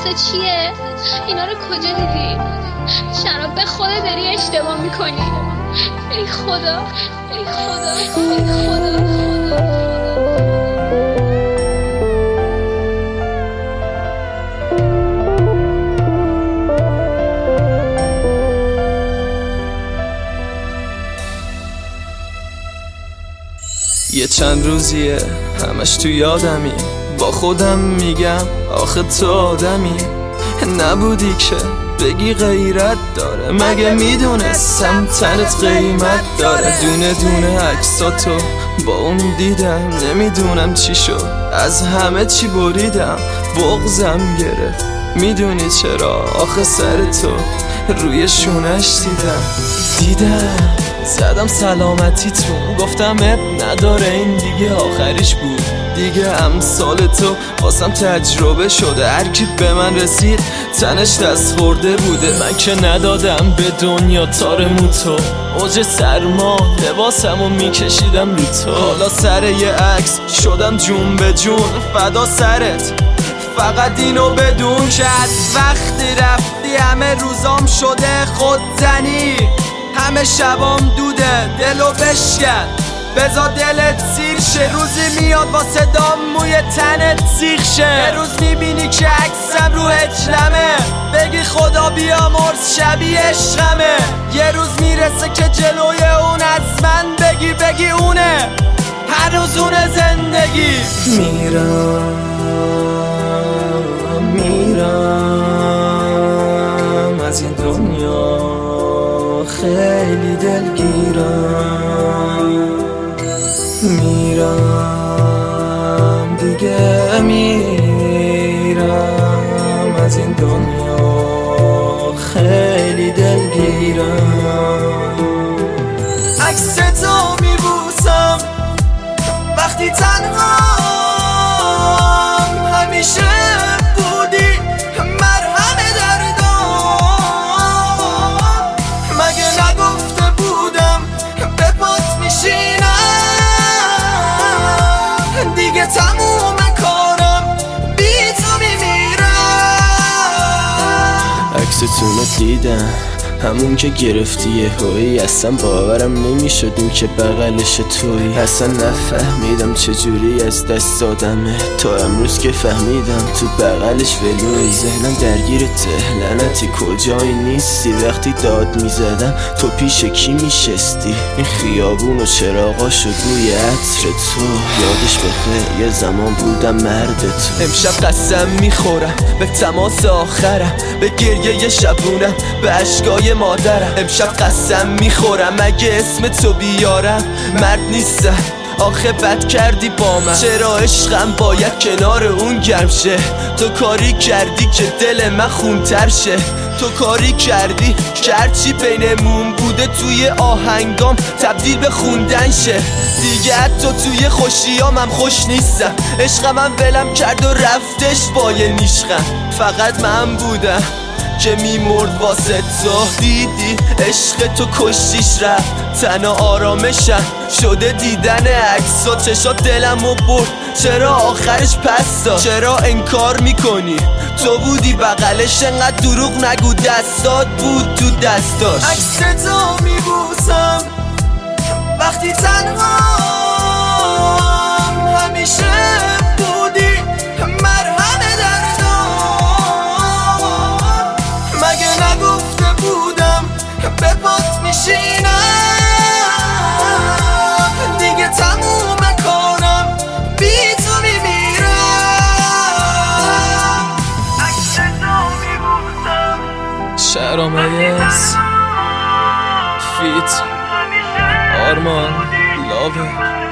قصه چیه؟ اینا رو کجا دیدی؟ شراب به خدا داری اشتباه میکنی. ای خدا ای خدا ای خدا. یه چند روزیه همش تو یادمی، با خودم میگم آخه تو آدمی نبودی که بگی غیرت داره. مگه میدونستم تنت قیمت داره؟ دونه دونه عکساتو با اون دیدم، نمیدونم چی شد، از همه چی بریدم، بغضم گرفت. میدونی چرا؟ آخه سر تو روی شونش دیدم زدم سلامتیتون، گفتم اب نداره این دیگه آخریش بود. دیگه امثال تو واسم تجربه شده، هر کی به من رسید تنش دست خورده بوده. من که ندادم به دنیا تار موتو، اوج سرما لباسمو میکشیدم رو تو. حالا سر یه عکس شدم جون به جون فدا سرت، فقط اینو بدون که از وقتی رفتی همه روزام شده خودزنی، همه شبام دوده دلو بشکن، بذار دلت سیر شه. روزی میاد با صدام موی تنت سیخ شه. یه روز میبینی که عکسم رو هجلمه، بگی خدا بیامرز شبیه عشقمه. یه روز میرسه که جلوی اون از من بگی اونه، هنوز اونه زندگی. میرم از این دنیا خیلی دلگیرم، میرم دیگه میرم از این دنیا خیلی دلگیرم. عکس تو میبوسم وقتی تنهام، همیشه بودی مرهم دردام. مگه نگفته بودم به پات میشینم؟ دیگه تموم کارم بی تو میمیرم. عکستونو دیدم همون که گرفتی یه هایی، اصلا باورم نمیشد این که بغلش توی. اصلا نفهمیدم چجوری از دست دادمه تا امروز که فهمیدم تو بغلش ولوی. ذهنم درگیرته لعنتی کجایی نیستی، وقتی داد میزدم تو پیش کی میشستی؟ این خیابون و چراغاشو بوی عطر تو یادش بخیر، یه زمان بودم مرد تو. امشب قسم میخورم به تماس آخرم، به گریه شبونم، به اشکای مادرم. امشب قسم میخورم اگه اسم تو بیارم مرد نیستم. آخه بد کردی با من، چرا عشقم باید کنار اون گرم شه؟ تو کاری کردی که دل من خونتر شه، تو کاری کردی که هرچی بینمون بوده توی آهنگام تبدیل به خوندن شه. دیگه حتی توی خوشیامم خوش نیستم، عشقم ولم کرد و رفتش با یه نیشخم. فقط من بودم که میمرد واسه تو، دیدی عشق تو کشتیش رفت، تنها آرامشم شده دیدن عکسا. چشات دلمو برد، چرا آخرش پس داد؟ چرا انکار میکنی؟ تو بودی بغلش، انقدر دروغ نگو، دستات بود تو دستاش. عکس تو میبوسم وقتی تنهام، همیشه بودی مرهم دردام. مگه نگفته بودم به پات میشینم؟ دیگه تموم کارم بی تو میمیرم. عکس تو میبوسم. شهرامایز فیت آرمان لاوه.